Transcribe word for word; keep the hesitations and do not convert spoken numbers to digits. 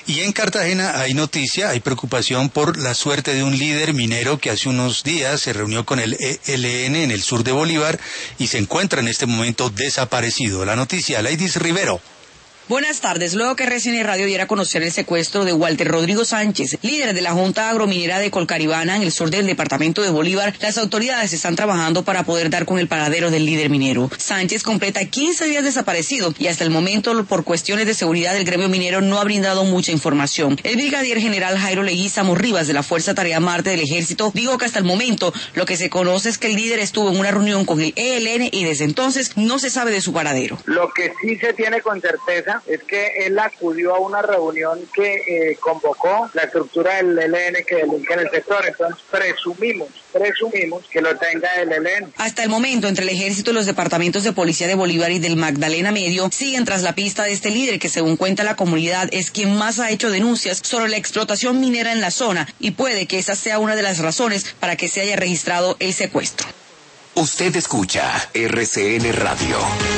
Y en Cartagena hay noticia, hay preocupación por la suerte de un líder minero que hace unos días se reunió con el E L N en el sur de Bolívar y se encuentra en este momento desaparecido. La noticia, Ladies Rivero. Buenas tardes. Luego que R C N Radio diera a conocer el secuestro de Walter Rodrigo Sánchez, líder de la Junta Agrominera de Colcaribana en el sur del departamento de Bolívar, las autoridades están trabajando para poder dar con el paradero del líder minero. Sánchez completa quince días desaparecido y hasta el momento, por cuestiones de seguridad, el gremio minero no ha brindado mucha información. El brigadier general Jairo Leguízamo Rivas de la Fuerza Tarea Marte del Ejército dijo que hasta el momento lo que se conoce es que el líder estuvo en una reunión con el E L N y desde entonces no se sabe de su paradero. Lo que sí se tiene con certeza es que él acudió a una reunión que eh, convocó la estructura del E L N que delinque en el sector, entonces presumimos, presumimos que lo tenga el E L N. Hasta el momento, entre el ejército y los departamentos de policía de Bolívar y del Magdalena Medio siguen tras la pista de este líder que, según cuenta la comunidad, es quien más ha hecho denuncias sobre la explotación minera en la zona y puede que esa sea una de las razones para que se haya registrado el secuestro. Usted escucha R C N Radio.